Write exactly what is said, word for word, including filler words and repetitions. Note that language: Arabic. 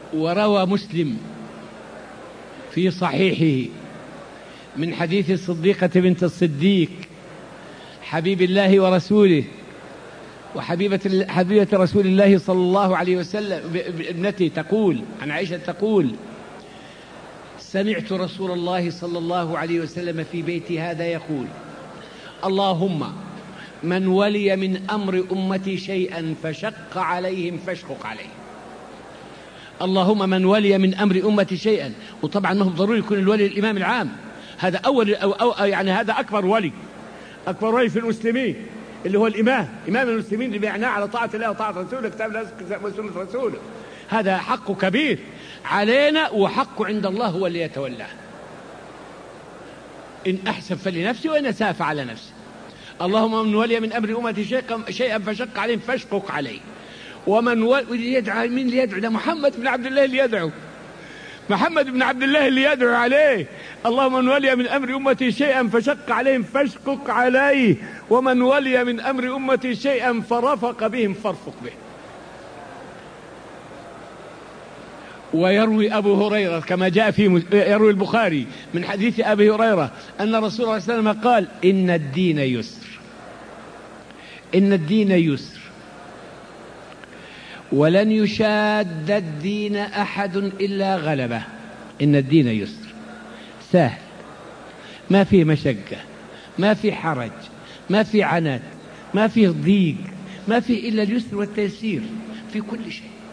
وروى مسلم في صحيحه من حديث الصديقة بنت الصديق حبيب الله ورسوله وحبيبة حبيبة رسول الله صلى الله عليه وسلم ابنته تقول عن عائشة تقول: سمعت رسول الله صلى الله عليه وسلم في بيتي هذا يقول: اللهم من ولي من أمر أمتي شيئا فشق عليهم فاشقق عليه. اللهم من ولي من أمر أمتي شيئا، وطبعا ما هو ضروري يكون الولي الإمام العام، هذا أول أو أو يعني هذا أكبر ولي، أكبر ولي في المسلمين اللي هو الإمام، إمام المسلمين اللي بيعناه على طاعة الله وطاعة رسوله، كتاب الله وسنة رسوله. هذا حق كبير علينا وحق عند الله هو اللي يتولاه. إن أحسن فلنفسه وإن أساء فعلى نفسه. اللهم من ولي من أمر أمتي شيئا فشق عليهم فاشقق عليه. ومن ولي يدعو، من اللي يدعو؟ ده محمد بن عبد الله اللي يدعو، محمد بن عبد الله اللي يدعو عليه. اللهم من ولي من أمر أمتي شيئا فشق عليهم فاشقق عليه، ومن ولي من أمر أمتي شيئا فرفق بهم فارفق به. ويروي أبو هريرة كما جاء في يروي البخاري من حديث أبي هريرة أن رسول الله صلى الله عليه وسلم قال: إن الدين يسر، إن الدين يسر، ولن يشاد الدين أحد إلا غلبه. إن الدين يسر، سهل، ما فيه مشقة، ما فيه حرج، ما فيه عنت، ما فيه ضيق، ما فيه إلا اليسر والتيسير في كل شيء.